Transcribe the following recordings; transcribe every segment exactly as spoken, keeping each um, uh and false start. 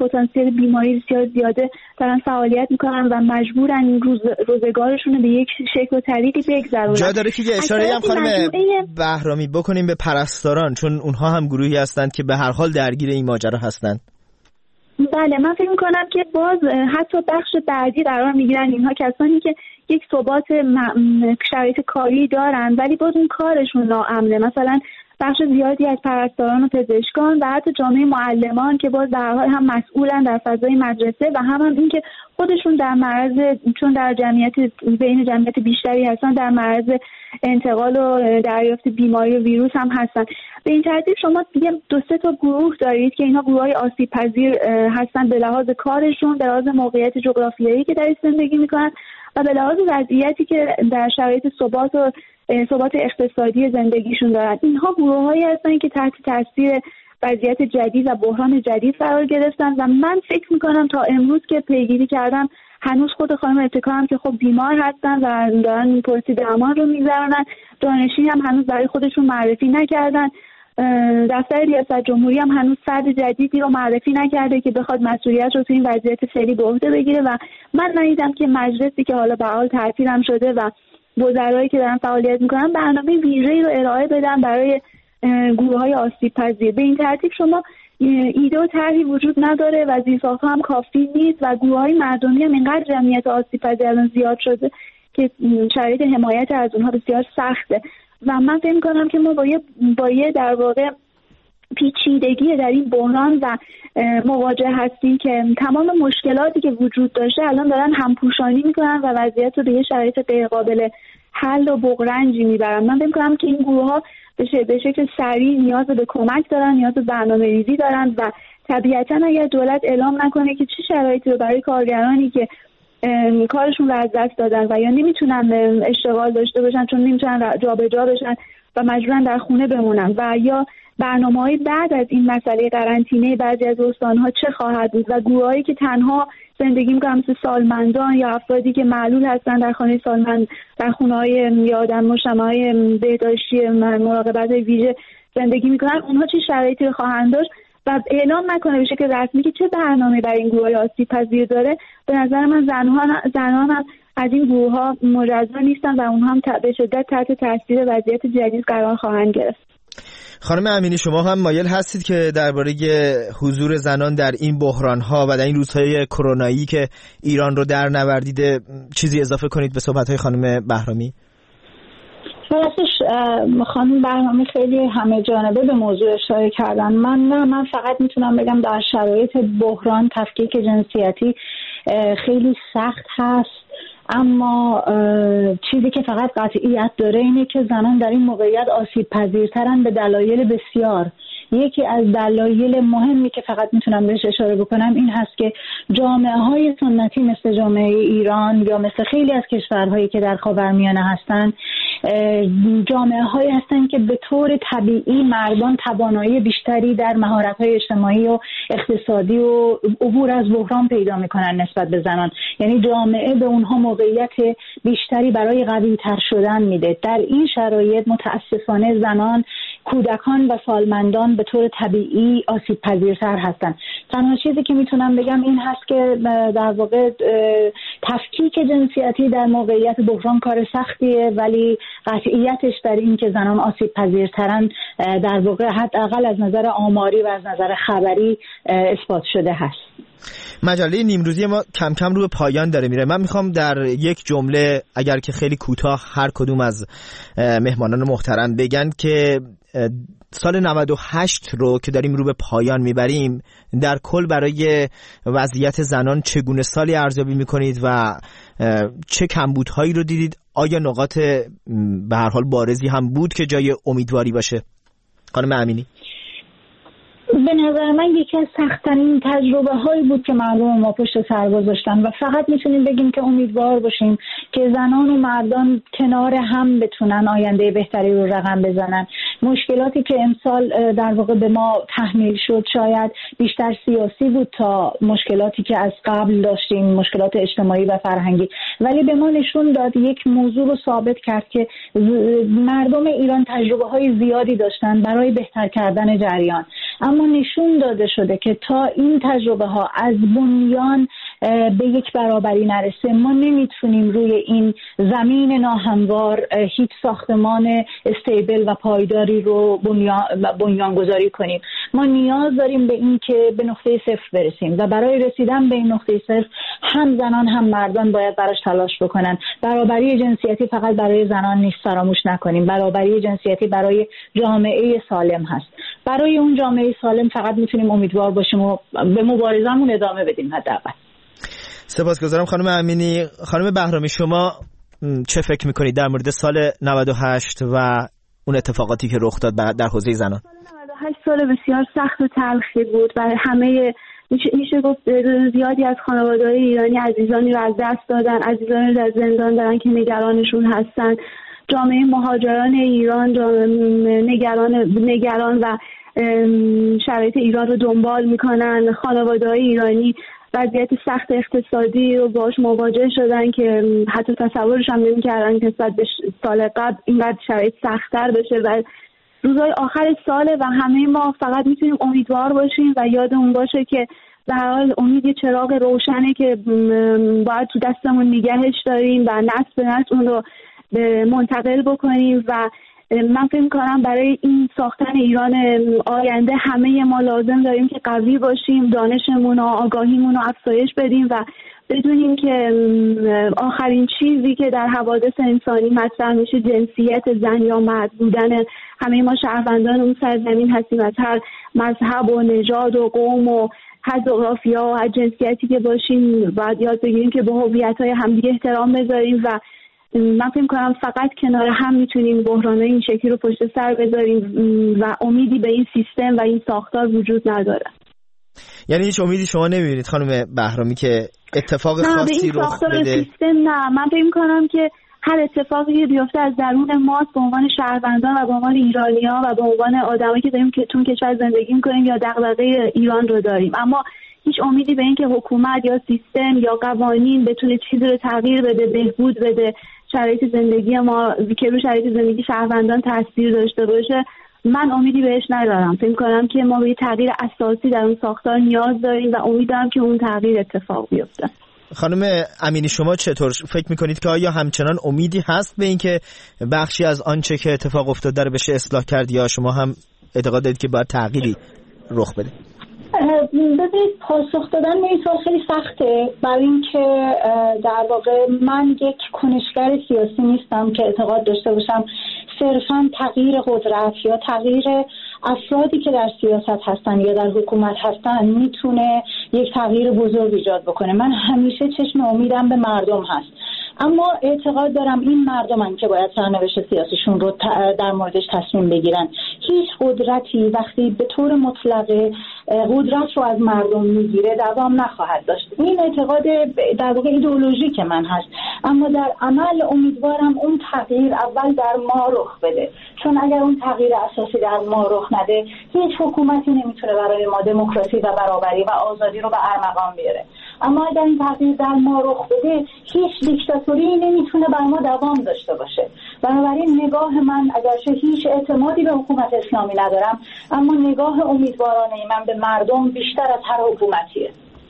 پتانسیل بیماری بسیار زیاده دارن فعالیت میکنن و مجبورن این روز روزگارشون رو به یک شکل و طریقی بگذرونن. جا داره که یه اشاره هم خانم مجموعه... بهرامی بکنیم به پرستاران، چون اونها هم گروهی هستند که به هر حال درگیر این ماجرا هستند. بله، من فکر میکنم که باز حتی بخش بعدی قرار میگیرن اینها کسانی که یک ثبات شرایط کاری دارن ولی باز اون کارشون ناامنه. مثلا بخش زیادی از پرستاران و پزشکان و حتی جامعه معلمان که باز در حال هم مسئولن در فضای مدرسه و هم, هم این که خودشون در معرض، چون در جمعیت بین جمعیت بیشتری هستن، در معرض انتقال و دریافت بیماری و ویروس هم هستن. به این ترتیب شما دیگه دو سه تا گروه دارید که اینها گروه‌های آسیب پذیر هستن به لحاظ کارشون، به لحاظ موقعیت جغرافیایی که در زندگی میکنن و به لحاظ وضعیتی که در شرایط ثبات و ثبات اقتصادی زندگیشون دارن. اینها گروه‌هایی هستن که تحت تاثیر وضعیت جدید و بحران جدید قرار گرفتن و من فکر میکنم تا امروز که پیگیری کردم هنوز خود خانم ابتکار هم که خب بیمار هستن و دارن پرسی درمان رو میگذرونن، دانشی هم هنوز برای خودشون معرفی نکردن. دفتر ریاست جمهوری هم هنوز فرد جدیدی رو معرفی نکرده که بخواد مسئولیت رو تو این وضعیت فعلی به عهده بگیره و من ندیدم که مجلسی که حالا به حال تعطیل هم شده و وزرایی که دارن فعالیت میکنن برنامه ویژه‌ای رو ارائه بدن برای گروه‌های آسیب پذیر. به این ترتیب شما ایده و طرحی وجود نداره و زیرساخت‌ها هم کافی نیست و گروه‌های مردمی هم اینقدر جمعیت آسیب پذیر الان زیاد شده که شرایط حمایت از اونها بسیار سخته و من فکر می‌کنم که ما با یه با یه در واقع پیچیدگی در این بحران و مواجه هستیم که تمام مشکلاتی که وجود داشته الان دارن همپوشانی میکنن و وضعیت رو به یه شرایط غیر قابل حل و بغرنجی میبرن. من فکر میکنم که این گروه ها به شکل سریع نیاز به کمک دارن، نیاز به برنامه‌ریزی دارن و طبیعتاً اگر دولت اعلام نکنه که چه شرایطی رو برای کارگرانی که کارشون رو از دست دادن و یا نمیتونن اشتغال داشته باشن چون نمیتونن جابجا بشن و مجبورن در خونه بمونن و یا برنامه‌های بعد از این مسئله قرنطینه بعضی از استان‌ها چه خواهد بود و گروهایی که تنها زندگی می‌کنن مثل سالمندان یا افرادی که معلول هستن در خانه سالمند در خونه‌های یا آدم مجتمع‌های بهداشتی مراقبت ویژه زندگی می‌کنن، اونها چه شرایطی خواهند داشت و اعلام نکنه به شکل رسمی که چه برنامه‌ای برای این گروه‌های آسیب پذیر داره. به نظر من زن‌ها زنان هم از این گروه‌ها مجزا نیستن و اونها هم به شدت تحت تاثیر وضعیت جدید قرار خواهند گرفت. خانم امینی، شما هم مایل هستید که درباره حضور زنان در این بحران‌ها و در این روزهای کرونایی که ایران رو در نوردیده چیزی اضافه کنید به صحبت‌های خانم بهرامی؟ راستش خانم بهرامی خیلی همه جانبه به موضوع اشاره کردن. من نه من فقط میتونم بگم در شرایط بحران تفکیک جنسیتی خیلی سخت هست، اما چیزی که فقط قطعیت داره اینه که زنان در این موقعیت آسیب پذیرترن به دلایل بسیار. یکی از دلایل مهمی که فقط میتونم بهش اشاره بکنم این هست که جامعه های سنتی مثل جامعه ایران یا مثل خیلی از کشورهایی که در خاورمیانه هستن جامعه هایی هستن که به طور طبیعی مردان توانایی بیشتری در مهارت های اجتماعی و اقتصادی و عبور از بحران پیدا میکنن نسبت به زنان. یعنی جامعه به اونها موقعیت بیشتری برای قوی تر شدن میده. در این شرایط متاسفانه زنان، کودکان و سالمندان به طور طبیعی آسیب پذیرتر هستن. تنها چیزی که میتونم بگم این هست که در واقع تفکیک جنسیتی در موقعیت بحران کار سختیه، ولی قطعیتش در این که زنان آسیب پذیرترن در واقع حداقل از نظر آماری و از نظر خبری اثبات شده هست. مجله نیمروزی ما کم کم رو به پایان داره میره. من میخوام در یک جمله اگر که خیلی کوتاه هر کدوم از مهمانان محترم بگن که سال نود و هشت رو که داریم رو به پایان میبریم در کل برای وضعیت زنان چگونه سالی ارزیابی میکنید و چه کمبودهایی رو دیدید؟ آیا نقاط به هر حال بارزی هم بود که جای امیدواری باشه؟ خانم امینی. به نظر من یکی از سخت‌ترین تجربه هایی بود که مردم ما پشت سر گذاشتن و فقط میتونیم بگیم که امیدوار باشیم که زنان و مردان کنار هم بتونن آینده بهتری رو رقم بزنن. مشکلاتی که امسال در واقع به ما تحمیل شد شاید بیشتر سیاسی بود تا مشکلاتی که از قبل داشتیم، مشکلات اجتماعی و فرهنگی، ولی به ما نشون داد، یک موضوع رو ثابت کرد که مردم ایران تجربه های زیادی داشتن برای بهتر کردن جریان، اما اما نشون داده شده که تا این تجربه ها از بنیان به یک برابری نرسه ما نمیتونیم روی این زمین ناهموار هیچ ساختمان استیبل و پایداری رو بنیان بنیانگذاری کنیم. ما نیاز داریم به این که به نقطه صفر برسیم و برای رسیدن به این نقطه صفر هم زنان هم مردان باید براش تلاش بکنن. برابری جنسیتی فقط برای زنان نیست، فراموش نکنیم. برابری جنسیتی برای جامعه سالم هست. برای اون جامعه سالم فقط میتونیم امیدوار باشیم و به مبارزه‌مون ادامه بدیم. حداقل سپاسگزارم خانم امینی. خانم بهرامی شما چه فکر میکنید در مورد سال نود و هشت و اون اتفاقاتی که رخ داد در حوزه زنان؟ سال نود و هشت سال بسیار سخت و تلخی بود برای همه. میشه, میشه گفت زیادی از خانواده‌های ایرانی عزیزانی رو از دست دادن، عزیزانی رو در زندان دارن که نگرانشون هستن. جامعه مهاجران ایران نگران نگران و شرایط ایران رو دنبال میکنن. خانواده‌های ایرانی وضعیت سخت اقتصادی رو باش مواجه شدن که حتی تصورش هم نمی‌کردن که نسبت به سال قبل اینقدر شرایط سخت‌تر بشه و روزهای آخر ساله و همه ما فقط میتونیم امیدوار باشیم و یادمون باشه که در حال امید یه چراغ روشنه که باید تو دستمون نگهش داریم و نسل به نسل اون رو منتقل بکنیم و من فکر می‌کنم برای این ساختن ایران آینده همه ما لازم داریم که قوی باشیم، دانشمون و آگاهیمون رو افزایش بدیم و بدونیم که آخرین چیزی که در حوادث انسانی مطرح میشه جنسیت زن یا مرد بودن. همه ما شهروندان اون سرزمین هستیم، از هر مذهب و نژاد و قوم و هر جغرافیا و هر جنسیتی که باشیم باید یاد بگیریم که به هویت‌های همدیگه احترام بذاریم و من فکر می‌کنم فقط کنار هم میتونیم بحران‌های این شکلی رو پشت سر بذاریم و امیدی به این سیستم و این ساختار وجود نداره. یعنی هیچ امیدی شما نمی‌بینید خانم بهرامی که اتفاق خاصی رخ بده؟ سیستم نه، من فکر می‌کنم که هر اتفاقی که بیفته از درون ماست به عنوان شهروندان و به عنوان ایرانی‌ها و به عنوان آدمایی که داریم که تو کشور زندگی می‌کنیم یا دغدغه ایران رو داریم، اما هیچ امیدی به این که حکومت یا سیستم یا قوانین بتونه چیزی رو تغییر بده، بهبود بده، شرایط زندگی ما که رو شرایط زندگی شهروندان تاثیر داشته باشه، من امیدی بهش ندارم. فکر کنم که ما به یه تغییر اساسی در اون ساختار نیاز داریم و امیدوارم که اون تغییر اتفاق بیفته. خانم امینی شما چطور فکر میکنید که آیا همچنان امیدی هست به این که بخشی از آنچه که اتفاق افتاده رو بشه اصلاح کرد یا شما هم اعتقاد دارید که باید تغییری رخ بده؟ ببینید پاسخ دادن به این سوال خیلی سخته، برای اینکه در واقع من یک کنشگر سیاسی نیستم که اعتقاد داشته باشم صرفاً تغییر قدرت یا تغییر افرادی که در سیاست هستن یا در حکومت هستن میتونه یک تغییر بزرگ ایجاد بکنه. من همیشه چشم امیدم به مردم هست، اما اعتقاد دارم این مردمن که باید سرنوشت سیاسیشون رو در موردش تصمیم بگیرن. هیچ قدرتی وقتی به طور مطلق قدرت رو از مردم میگیره دوام نخواهد داشت. این اعتقاد در واقع ایدئولوژیک من هست، اما در عمل امیدوارم اون تغییر اول در ما رخ بده، چون اگر اون تغییر اساسی در ما رخ نده هیچ حکومتی نمیتونه برای ما دموکراسی و برابری و آزادی رو به ارمغان بیاره. اما اگر این تغییر در ما رخ بده هیچ دیکتاتوری نمیتونه بر ما دوام داشته باشه. بنابراین نگاه من، اگرچه هیچ اعتمادی به حکومت اسلامی ندارم، اما نگاه امیدوارانه من به مردم بیشتر از هر حکومتیه.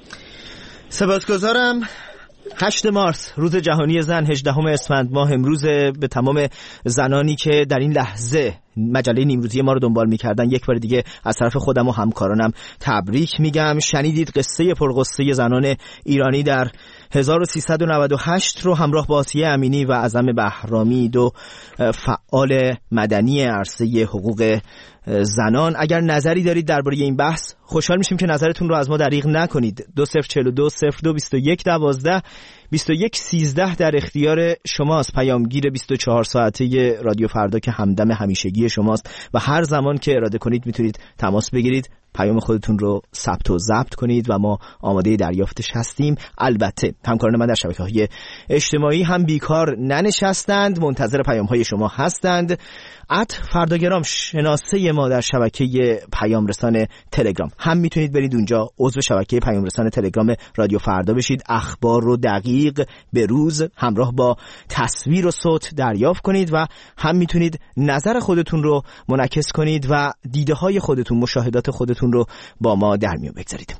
سپاسگزارم. هشت مارس روز جهانی زن، هجدهم اسفند ماه، امروز به تمام زنانی که در این لحظه مجله نیمروزی ما رو دنبال می‌کردن یک بار دیگه از طرف خودم و همکارانم تبریک میگم. شنیدید قصه پرقصه زنان ایرانی در هزار و سیصد و نود و هشت رو همراه با آسیه امینی و اعظم بهرامی، دو فعال مدنی عرصه حقوق زنان. اگر نظری دارید درباره این بحث خوشحال میشیم که نظرتون رو از ما دریغ نکنید. دو صفر چهل و دو صفر دو بیست و یک دوازده بیست و یک سیزده در اختیار شماست. پیامگیر بیست و چهار ساعته رادیو فردا که همدم همیشگی شماست و هر زمان که اراده کنید میتونید تماس بگیرید، پیام خودتون رو ثبت و ضبط کنید و ما آماده دریافتش هستیم. البته همکاران من در شبکه‌های اجتماعی هم بیکار ننشستند، منتظر پیام‌های شما هستند. ات فرداگرام شناسه ما در شبکه پیام رسان تلگرام، هم میتونید برید اونجا عضو شبکه پیام رسان تلگرام رادیو فردا بشید، اخبار رو دقیق به روز همراه با تصویر و صوت دریافت کنید و هم میتونید نظر خودتون رو منعکس کنید و دیده های خودتون، مشاهدات خودتون نظراتتون رو با ما در میون بگذارید.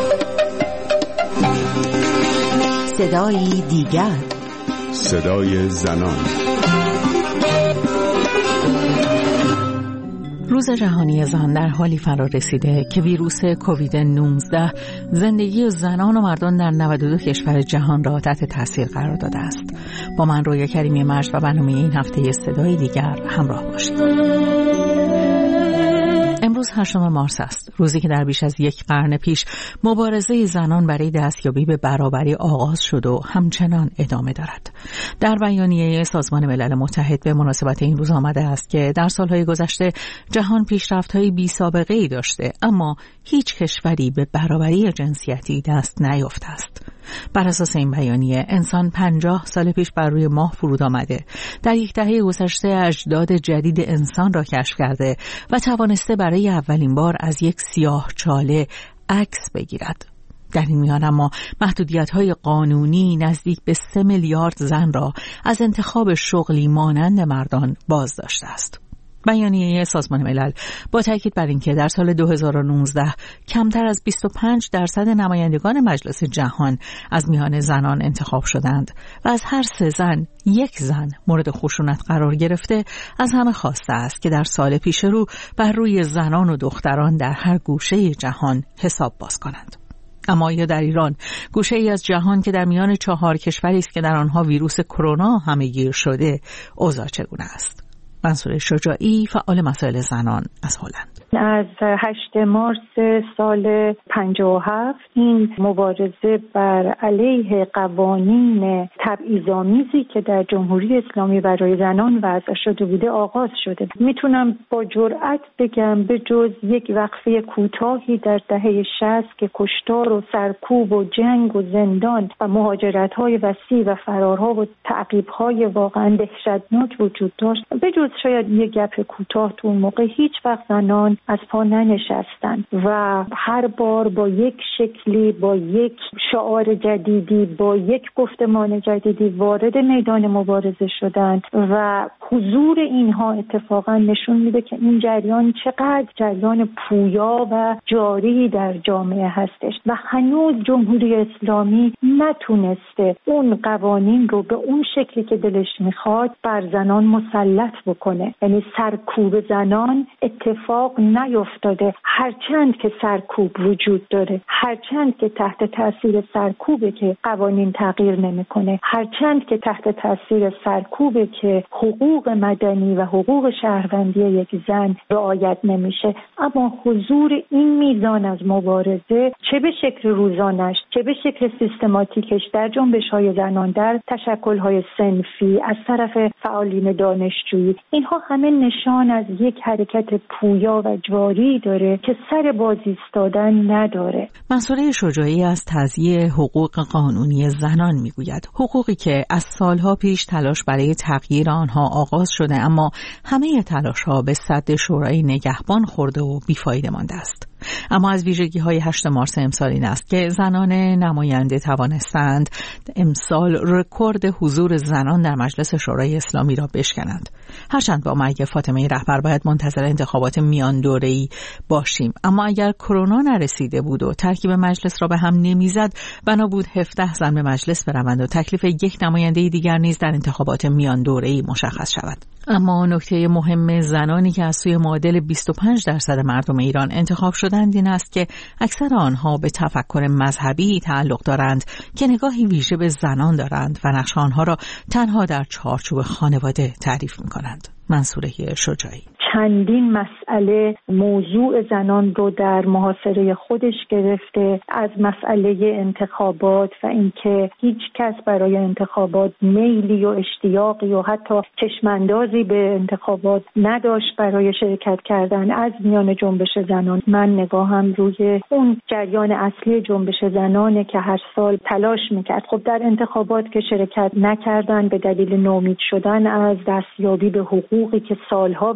صدای دیگر، صدای زنان. روز جهانی زن در حالی فرا رسیده که ویروس کووید نوزده زندگی زنان و مردان در نود و دو کشور جهان را تحت تاثیر قرار داده است. با من رویا کریمی مرج و برنامه این هفته صدای دیگر همراه باشید. امروز هشتم مارس است، روزی که در بیش از یک قرن پیش مبارزه زنان برای دستیابی به برابری آغاز شد و همچنان ادامه دارد. در بیانیه سازمان ملل متحد به مناسبت این روز آمده است که در سالهای گذشته جهان پیشرفت‌های بی‌سابقه‌ای داشته، اما هیچ کشوری به برابری جنسیتی دست نیافته است. بر اساس این بیانیه انسان پنجاه سال پیش بر روی ماه فرود آمده، در یک دهه گذشته اجداد جدید انسان را کشف کرده و توانسته برای اولین بار از یک سیاهچاله عکس بگیرد. در این میان اما محدودیت‌های قانونی نزدیک به سه میلیارد زن را از انتخاب شغلی مانند مردان باز داشته است. بیانیه سازمان ملل با تاکید بر اینکه در سال دو هزار و نوزده کمتر از بیست و پنج درصد نمایندگان مجلس جهان از میان زنان انتخاب شدند و از هر سه زن یک زن مورد خشونت قرار گرفته، از همه خواسته است که در سال پیش رو بر روی زنان و دختران در هر گوشه جهان حساب باز کنند. اما یا در ایران، گوشه ای از جهان که در میان چهار کشوری است که در آنها ویروس کرونا همه‌گیر شده، اوضاع چگونه است؟ منصور شجاعی، فعال مسائل زنان از هلند. از هشتم مارس سال پنجاه و هفت این مبارزه بر علیه قوانین تبعیض‌آمیزی که در جمهوری اسلامی برای زنان وضع شده بوده آغاز شده. میتونم با جرأت بگم به جز یک وقفه کوتاهی در دهه شصت که کشتار و سرکوب و جنگ و زندان و مهاجرت‌های وسیع و فرارها و تعقیب‌های واقعا دهشتناک وجود داشت، به جز شاید یک گپ کوتاه تو اون موقع هیچ وقت زنان از پا ننشستن و هر بار با یک شکلی، با یک شعار جدیدی، با یک گفتمان جدیدی وارد میدان مبارزه شدند و حضور اینها اتفاقا نشون میده که این جریان چقدر جریان پویا و جاری در جامعه هستش و هنوز جمهوری اسلامی نتونسته اون قوانین رو به اون شکلی که دلش میخواد بر زنان مسلط بکنه. یعنی سرکوب زنان اتفاق نیفتاده، هرچند که سرکوب وجود داره، هرچند که تحت تاثیر سرکوبه که قوانین تغییر نمیکنه، هرچند که تحت تاثیر سرکوبه که حقوق مدنی و حقوق شهروندی یک زن رعایت نمیشه، اما حضور این میزان از مبارزه چه به شکل روزانش چه به شکل سیستماتیکش در جنبش‌های زنان، در تشکل‌های صنفی از طرف فعالین دانشجویی، اینها همه نشان از یک حرکت پویا و جاری داره که سر باز ایستادن نداره. منصور شجاعی از تضییع حقوق قانونی زنان میگوید، حقوقی که از سالها پیش تلاش برای تغییر آنها آغاز شده، اما همه تلاش‌ها به سد شورای نگهبان خورده و بیفایده مانده است. اما از ویژگی‌های هشتم مارس امسال این است که زنان نماینده توانستند امسال رکورد حضور زنان در مجلس شورای اسلامی را بشکنند. هرچند با مرگ فاطمه رهبر باید منتظر انتخابات میان دوره‌ای باشیم، اما اگر کرونا نرسیده بود و ترکیب مجلس را به هم نمیزد، بنا بود هفده زن به مجلس بروند و تکلیف یک نماینده دیگر نیز در انتخابات میان دوره‌ای مشخص شود. اما نکته مهم زنانی که از سوی معادل بیست و پنج درصد مردم ایران انتخاب شدند این است که اکثر آنها به تفکر مذهبی تعلق دارند که نگاهی ویژه به زنان دارند و نقش آنها را تنها در چارچوب خانواده تعریف می‌کنند. منصوره شجاعی چندین مسئله موضوع زنان رو در محاصره خودش گرفته، از مسئله انتخابات و اینکه هیچ کس برای انتخابات میلی و اشتیاقی و حتی چشماندازی به انتخابات نداشت برای شرکت کردن از میان جنبش زنان. من نگاهم روی اون جریان اصلی جنبش زنانه که هر سال تلاش میکرد. خب در انتخابات که شرکت نکردن به دلیل ناامید شدن از دستیابی به حقوقی که سالها براش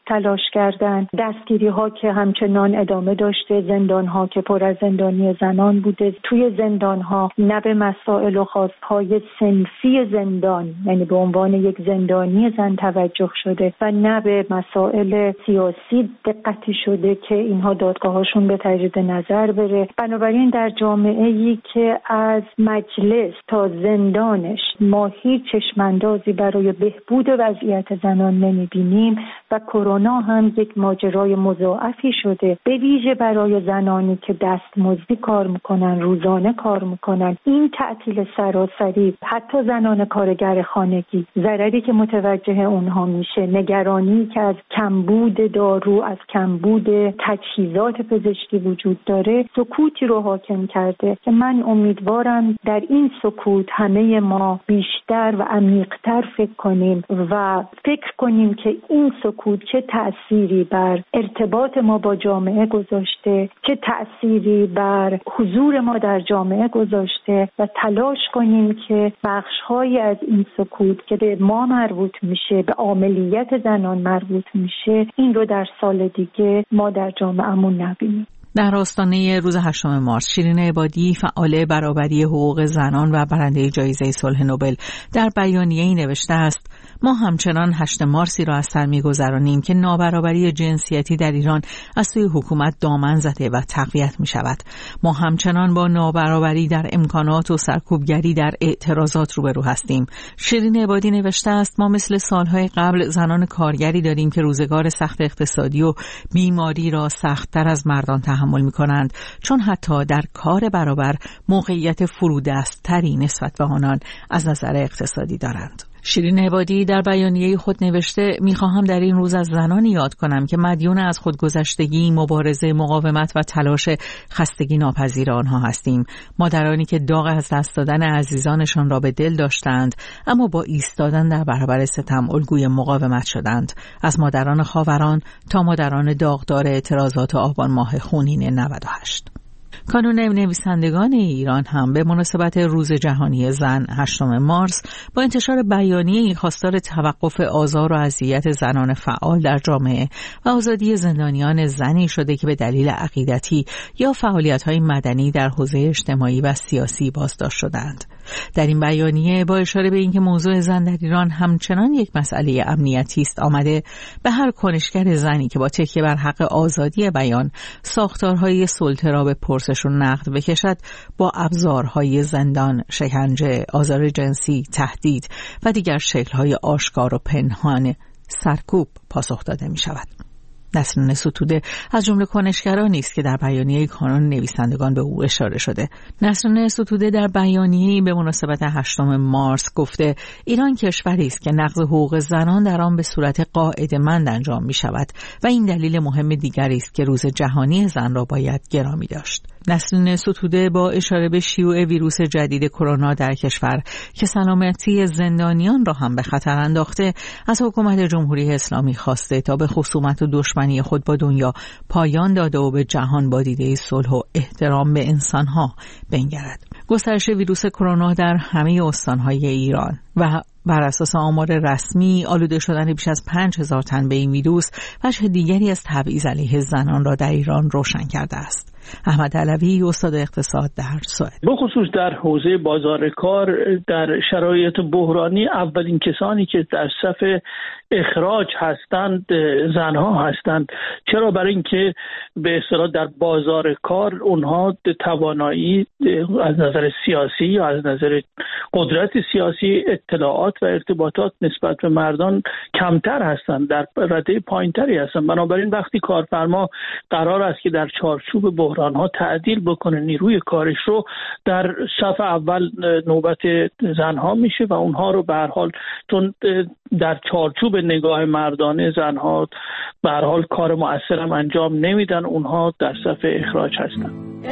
تلاش کردن. دستگیری ها که همچنان ادامه داشته، زندان ها که پر از زندانی زنان بوده. توی زندان ها نه به مسائل و خواستهای صنفی زندان، یعنی به عنوان یک زندانی زن توجه شده و نه به مسائل سیاسی دقتی شده که اینها دادگاهاشون به تجدید نظر بره. بنابراین در جامعه‌ای که از مجلس تا زندانش ما هیچ چشماندازی برای بهبود وضعیت زنان نمی‌بینیم و کرونا هم یک ماجرای مضاعفی شده، به ویژه برای زنانی که دستمزدی کار میکنن، روزانه کار میکنن. این تعطیل سراسری، حتی زنان کارگر خانگی، ضرری که متوجه اونها میشه، نگرانی که از کمبود دارو، از کمبود تجهیزات پزشکی وجود داره، سکوتی رو حاکم کرده که من امیدوارم در این سکوت همه ما بیشتر و عمیق‌تر فکر کنیم و فکر کنیم که این سکوت چه تأثیری بر ارتباط ما با جامعه گذاشته، چه تأثیری بر حضور ما در جامعه گذاشته و تلاش کنیم که بخش‌هایی از این سکوت که به ما مربوط میشه، به عاملیت زنان مربوط میشه، این رو در سال دیگه ما در جامعهمون نبینیم. در آستانه روز هشتم مارس، شیرین عبادی، فعال برابری حقوق زنان و برنده جایزه صلح نوبل، در بیانیه‌ای نوشته است: ما همچنان هشتم مارسی را از سر می‌گذرانیم که نابرابری جنسیتی در ایران از سوی حکومت دامن زده و تقویت می‌شود. ما همچنان با نابرابری در امکانات و سرکوبگری در اعتراضات روبرو هستیم. شیرین عبادی نوشته است: ما مثل سالهای قبل زنان کارگری داریم که روزگار سخت اقتصادی و بیماری را سخت‌تر از مردان تحمل می‌کنند، چون حتی در کار برابر موقعیت فرودست‌تری نسبت به آنان از نظر اقتصادی دارند. شیرین عبادی در بیانیه خود نوشته: میخواهم در این روز از زنانی یاد کنم که مدیون از خودگذشتگی، مبارزه، مقاومت و تلاش خستگی ناپذیر آنها هستیم. مادرانی که داغ از دست دادن عزیزانشان را به دل داشتند اما با ایستادن در برابر ستم الگوی مقاومت شدند، از مادران خاوران تا مادران داغدار اعتراضات آبان ماه خونین نود و هشت. کانون نویسندگان ایران هم به مناسبت روز جهانی زن هشتم مارس با انتشار بیانیه‌ای خواستار توقف آزار و اذیت زنان فعال در جامعه و آزادی زندانیان زنی شده که به دلیل عقیدتی یا فعالیت‌های مدنی در حوزه اجتماعی و سیاسی بازداشت شدند. در این بیانیه با اشاره به اینکه موضوع زن در ایران همچنان یک مسئله امنیتی است آمده به هر کنشگر زنی که با تکیه بر حق آزادی بیان ساختارهای سلطه را به پرسش و نقد بکشد با ابزارهای زندان، شکنجه، آزار جنسی، تهدید و دیگر شکل‌های آشکار و پنهان سرکوب پاسخ داده می شود. نسرین ستوده از جمله کنشگرانی است که در بیانیه کانون نویسندگان به او اشاره شده. نسرین ستوده در بیانیه‌ای به مناسبت هشتم مارس گفته: ایران کشوری است که نقض حقوق زنان در آن به صورت قاعده‌مند انجام می شود و این دلیل مهم دیگری است که روز جهانی زن را باید گرامی داشت. نسرین ستوده با اشاره به شیوع ویروس جدید کرونا در کشور که سلامتی زندانیان را هم به خطر انداخته، از حکومت جمهوری اسلامی خواسته تا به خصومت و دشمنی خود با دنیا پایان داده و به جهان با دیده صلح و احترام به انسانها بنگرد. گسترش ویروس کرونا در همه استانهای ایران و بر اساس آمار رسمی آلوده شدن بیش از پنج هزار تن به این ویروس وجه دیگری از تبعیض علیه زنان را در ایران روشن کرده است. احمد علوی، استاد اقتصاد در سوئد: بخصوص در حوزه بازار کار در شرایط بحرانی اولین کسانی که در صف اخراج هستند زنها هستند. چرا؟ برای اینکه به اصطلاح در بازار کار اونها توانایی از نظر سیاسی یا از نظر قدرت سیاسی، اطلاعات و ارتباطات نسبت به مردان کمتر هستند، در رده پایینتری هستند. بنابراین وقتی کارفرما قرار است که در چارچوب بحران‌ها تعدیل بکنه نیروی کارش رو، در صف اول نوبت زنها میشه و اونها رو به هر حال چون در چارچوب نگاه مردانه زنها به هر حال کار مؤثرم انجام نمیدن، اونها در صف اخراج هستن.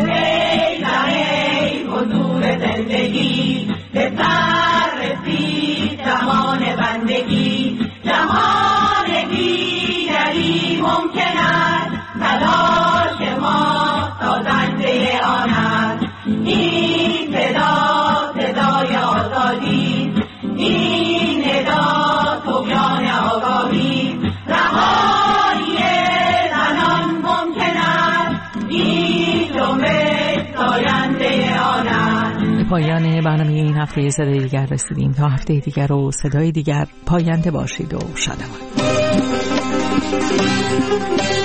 ای ای حضور زندگی به سر رسید زمان بندگی، جهان دیگری ممکن است، تلاش ما سازنده آن است. این صدا صدای آزادی، این ندا طغیان آگاهی، رها پایان برنامه این هفته صدای دیگر رسیدیم. تا هفته دیگر و صدای دیگر، پاینده باشید و شادمان.